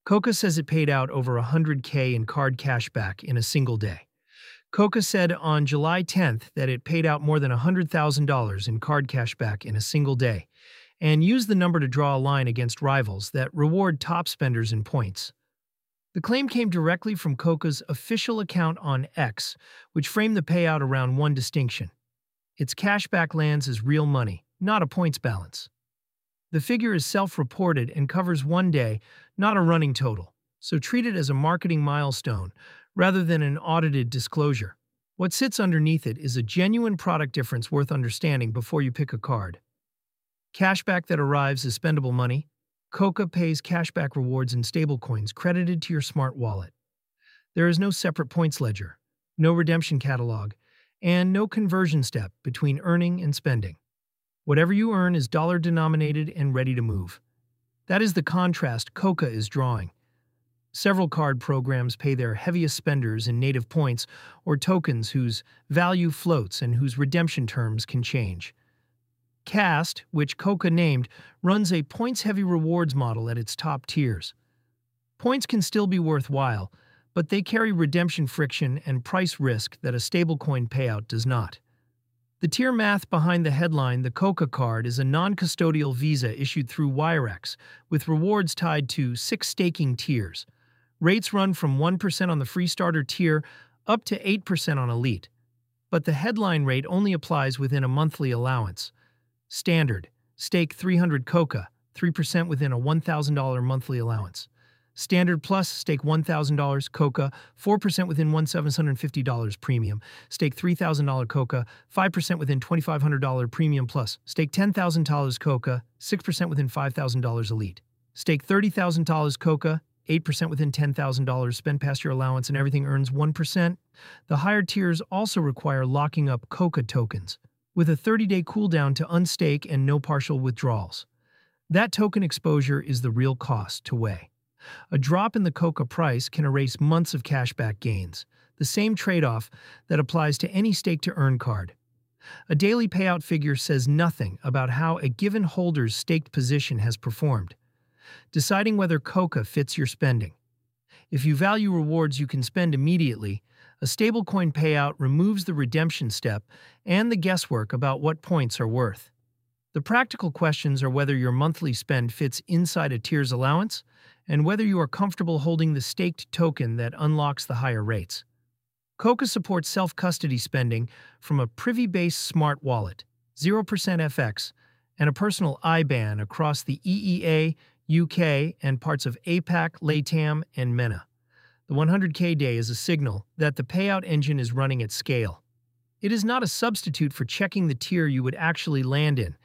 Coca says it paid out over 100K in card cashback in a single day. Coca said on July 10th that it paid out more than $100,000 in card cashback in a single day, and used the number to draw a line against rivals that reward top spenders in points. The claim came directly from Coca's official account on X, which framed the payout around one distinction. Its cashback lands as real money, not a points balance. The figure is self-reported and covers one day, not a running total, so treat it as a marketing milestone rather than an audited disclosure. What sits underneath it is a genuine product difference worth understanding before you pick a card. Cashback that arrives as spendable money. Coca pays cashback rewards in stablecoins credited to your smart wallet. There is no separate points ledger, no redemption catalog, and no conversion step between earning and spending. Whatever you earn is dollar-denominated and ready to move. That is the contrast Coca is drawing. Several card programs pay their heaviest spenders in native points or tokens whose value floats and whose redemption terms can change. Cast, which Coca named, runs a points-heavy rewards model at its top tiers. Points can still be worthwhile, but they carry redemption friction and price risk that a stablecoin payout does not. The tier math behind the headline, the Coca card, is a non-custodial Visa issued through Wirex, with rewards tied to 6 staking tiers. Rates run from 1% on the free starter tier up to 8% on Elite, but the headline rate only applies within a monthly allowance. Standard, stake 300 Coca, 3% within a $1,000 monthly allowance. Standard Plus, stake $1,000 Coca, 4% within $1,750 premium. Stake $3,000 Coca, 5% within $2,500 premium plus. Stake $10,000 Coca, 6% within $5,000 elite. Stake $30,000 Coca, 8% within $10,000. Spend past your allowance and everything earns 1%. The higher tiers also require locking up Coca tokens, with a 30-day cooldown to unstake and no partial withdrawals. That token exposure is the real cost to weigh. A drop in the Coca price can erase months of cashback gains, the same trade-off that applies to any stake-to-earn card. A daily payout figure says nothing about how a given holder's staked position has performed, deciding whether Coca fits your spending. If you value rewards you can spend immediately, a stablecoin payout removes the redemption step and the guesswork about what points are worth. The practical questions are whether your monthly spend fits inside a tier's allowance and whether you are comfortable holding the staked token that unlocks the higher rates. Coca supports self-custody spending from a Privy-based smart wallet, 0% FX, and a personal IBAN across the EEA, UK, and parts of APAC, LATAM, and MENA. The 100K day is a signal that the payout engine is running at scale. It is not a substitute for checking the tier you would actually land in.